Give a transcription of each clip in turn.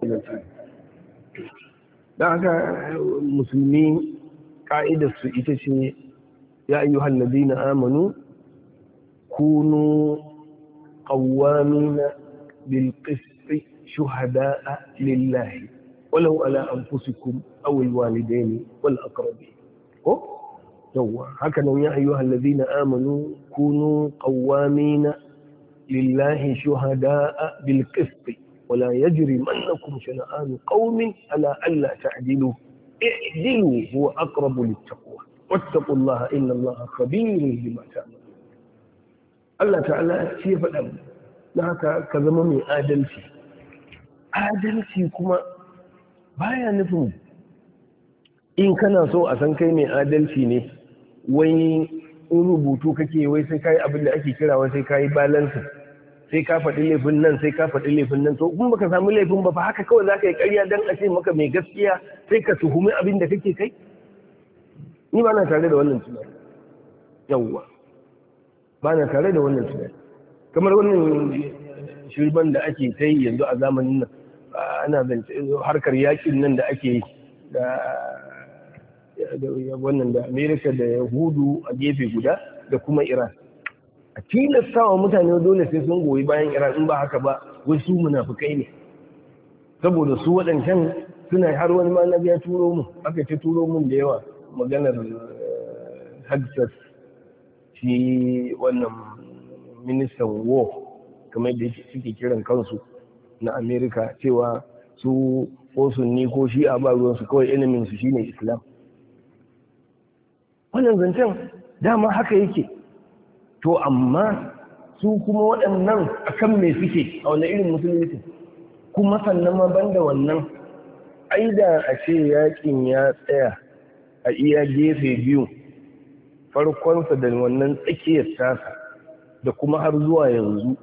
da haka musulmi ka'idarsu ita ce ya ayyuhal ladina amanu kunu qawwamina bil qisti shuhada'a lillahi walau ala anfusikum aw al walidaini wal aqrabin ko yawa haka nan ya ayyuhal ladina amanu kunu qawwamina lillahi shuhada'a bil qisti ولا يجرمنكم شنآن قوم على ألا تعدلوا اعدلوا هو أقرب للتقوى واتقوا الله إن الله خبير بما تعملون الله تعالى شيء فلم لهذا كذمني adalci kuma baya nufin in kana so a san kai mai adalci ne wai in rubutu kake wai sai kai abin da ake kira wai sai kai balance sai ka faɗi laifin nan sai ka faɗi laifin nan to in baka samu laifin ba fa haka kawai zaka yi ƙarya dan a ce maka mai gaskiya sai ka tuhumi abin da kake kai ni ba na tare da wannan tunani yawwa ba na tare da wannan tunani kamar wannan shirban da ake ta yi yanzu a zamanin nan ana zance harkar yakin nan da ake yi da wannan da Amerika da Yahudu a gefe guda da kuma Iran a tilasta wa mutane dole sai sun goyi bayan Iran in ba haka ba wai su munafukai ne saboda su waɗancan suna har wani ma na biya turo mu aka ce turo mun da yawa maganar Hadsas shi wannan ministan war kamar da suke kiran kansu na Amerika cewa su ko sunni ko shi'a ba ruwansu kawai ilimin su shine Islam wannan zancen dama haka yake to amma su kuma waɗannan akan me suke a wani irin musulunci kuma sannan ma banda wannan aida a ce yakin ya tsaya a iya gefe biyu farkonsa da wannan tsakiyar tasa da kuma har zuwa yanzu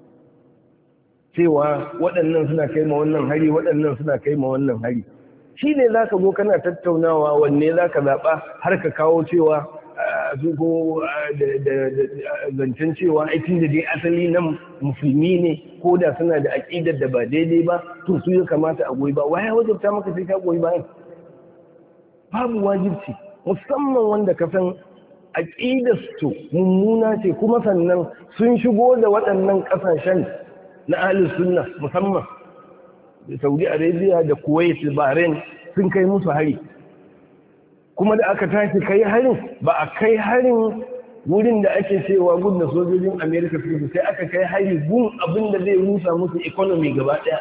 cewa waɗannan suna kai ma wannan hari waɗannan suna kai ma wannan hari shi ne za ka zo kana tattaunawa wanne za ka zaɓa har ka kawo cewa su ko da zancen cewa aikin da dai asali nan musulmi ne ko da suna da aƙidar da ba daidai ba to su ya kamata a goyi ba waya wajabta maka sai ka goyi bayan babu wajibci musamman wanda ka san aƙidar su mummuna ce kuma sannan sun shigo da waɗannan ƙasashen na ahlus sunna musamman da Saudi Arabia da Kuwait da Bahrain sun kai musu hari kuma da aka tashi kai harin ba a kai harin wurin da ake cewa gun da sojojin America suke sai aka kai hari gun abin da zai rusa musu economy gaba daya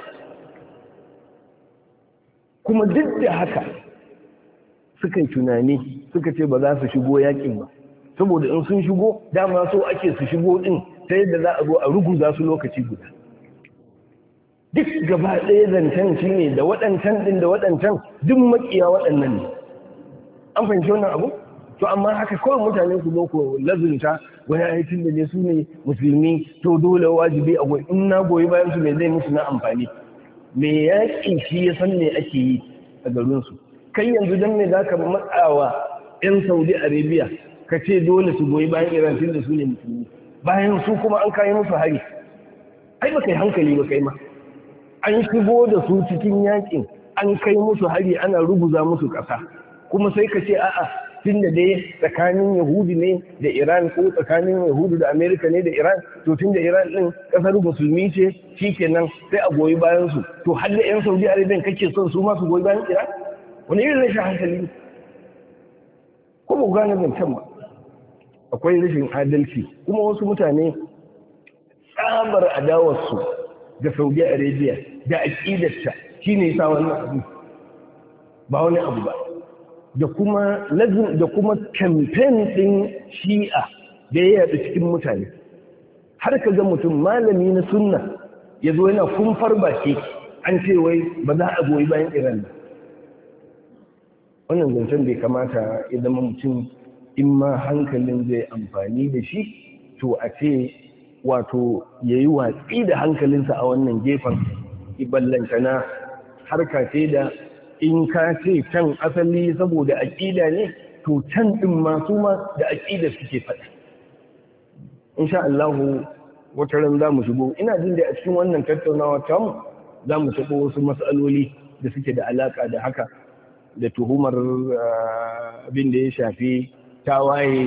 kuma duk da haka suka yi tunani suka ce ba za su shigo yakin ba saboda in sun shigo dama so ake su shigo din ta yadda za a zo a ruguza su lokaci guda duk gaba ɗaya zancen shi ne da waɗancan ɗin da waɗancan duk makiya waɗannan ne an fahimci wannan abu to amma haka kawai mutane su zo ko lazunta wani aikin da ne su ne musulmi to dole wajibi a goyi in na goyi bayan su me zai musu na amfani me yaƙi shi ya san me ake yi a garinsu kai yanzu don me za ka matsawa 'yan Saudi Arabia ka ce dole su goyi bayan Iran tun da su ne musulmi bayan su kuma an kayi musu hari ai ba kai hankali ba kai ma an shigo da su cikin yakin an kai musu hari ana ruguza musu ƙasa kuma sai ka ce a'a tun da dai tsakanin Yahudu ne da Iran ko tsakanin Yahudu da Amerika ne da Iran to tun da Iran din ƙasar musulmi ce shikenan sai a goyi bayan su to har da 'yan Saudi Arabia kake son su ma su goyi bayan Iran wani irin rashin hankali ne ko ba ku gane zancen ba akwai rashin adalci kuma wasu mutane tsabar adawarsu da Saudi Arabia da aƙidarta shi ne sa wannan abu ba wani abu ba da kuma campaign ɗin shi'a da ya yaɗu cikin mutane har ka ga mutum malami na sunna ya zo yana kumfar baki an ce wai ba za a goyi bayan Iran ba wannan zancen bai kamata ya zama mutum in ma hankalin zai amfani da shi to a ce wato ya yi watsi da hankalinsa a wannan gefen iballantana harka ce da in ka ce can asali saboda aƙida ne to can ɗin masu ma da aƙida suke faɗa insha Allahu wata ran za mu shigo ina jin da a cikin wannan tattaunawa tamu za mu taɓa wasu matsaloli da suke da alaƙa da haka, da tuhumar abin da ya shafi tawaye